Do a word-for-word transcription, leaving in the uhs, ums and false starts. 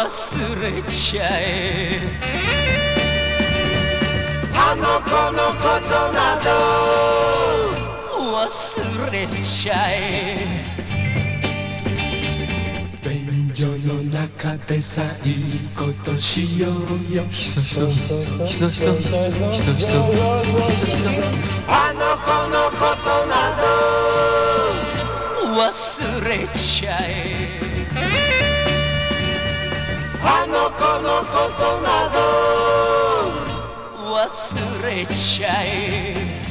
忘れちゃえあの子のことなど忘れちゃえ便所の中でさいいことしようよひそひそひそひそひそひそひそひそひそあの子のことなど忘れちゃえあの子のことなど忘れちゃえ